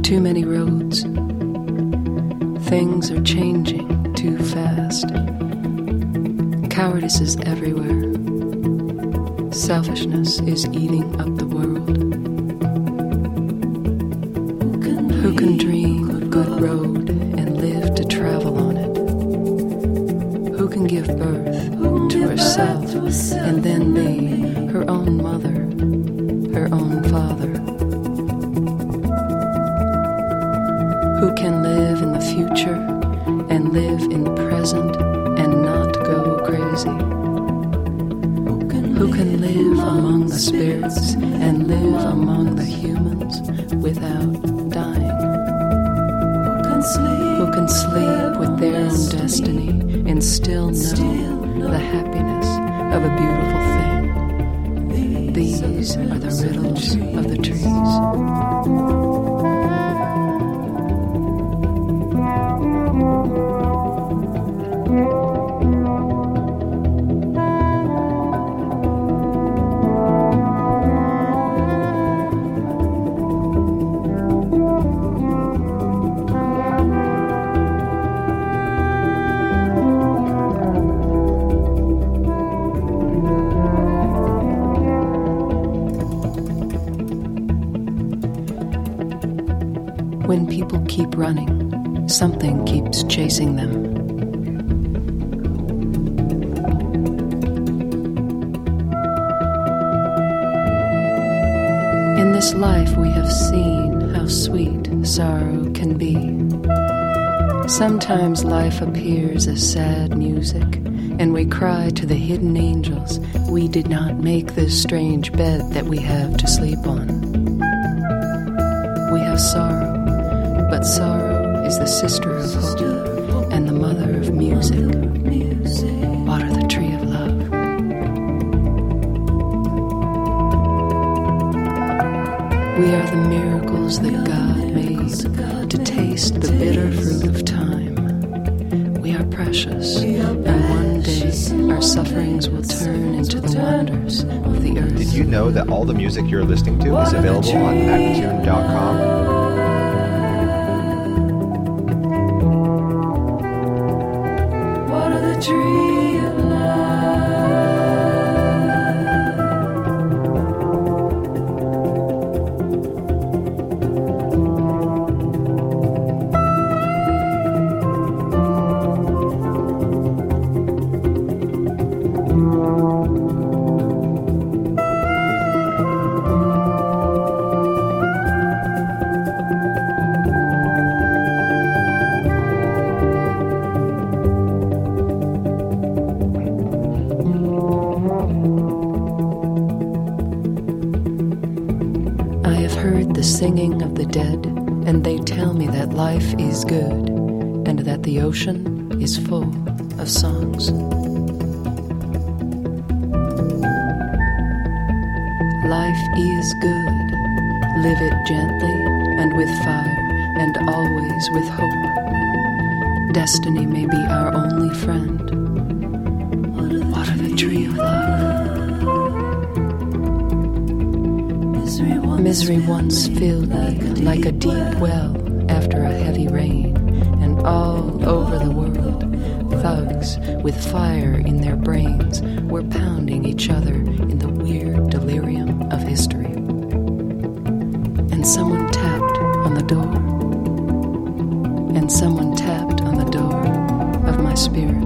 Too many roads. Things are changing too fast. Cowardice is everywhere. Selfishness is eating up the world. Who can dream a good road and live to travel on it? Who can give birth to herself and then be her own mother, her own father? Who can live in the future and live in the present and not go crazy? Who can live among the spirits and live among the humans without dying? Who can sleep with their own destiny and still know the happiness of a beautiful thing? These are the riddles of the trees. When people keep running, something keeps chasing them. In this life we have seen how sweet sorrow can be. Sometimes life appears as sad music, and we cry to the hidden angels, we did not make this strange bed that we have to sleep on. We have sorrow, but sorrow is the sister of hope and the mother of music. Water the tree of love. We are the miracles that God made to taste the bitter fruit of time. We are precious, and one day our sufferings will turn into the wonders of the earth. Did you know that all the music you're listening to is available on Magnatune.com? Tree of singing of the dead, and they tell me that life is good and that the ocean is full of songs. Life is good. Live it gently and with fire and always with hope. Destiny may be our only friend. Water the tree of love. Misery once filled me like a deep well after a heavy rain, and all over the world, thugs with fire in their brains were pounding each other in the weird delirium of history. And someone tapped on the door, and someone tapped on the door of my spirit.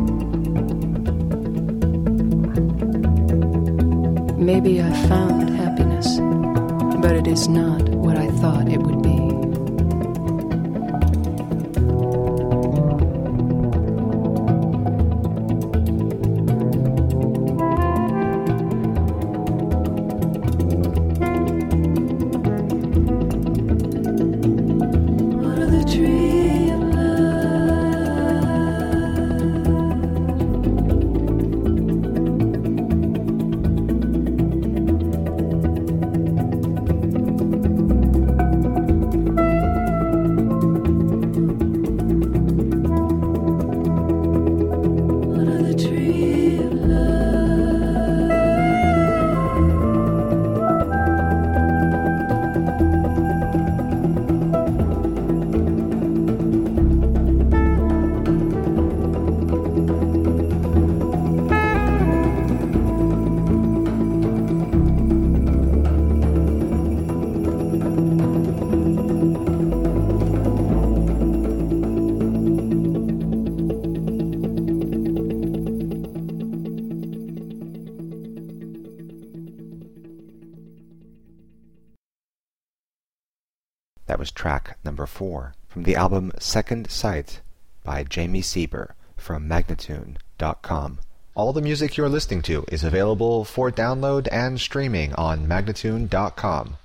Maybe I found happiness, but it is not what I thought it would be. That was track number 4 from the album Second Sight by Jamie Sieber from Magnatune.com. All the music you're listening to is available for download and streaming on Magnatune.com.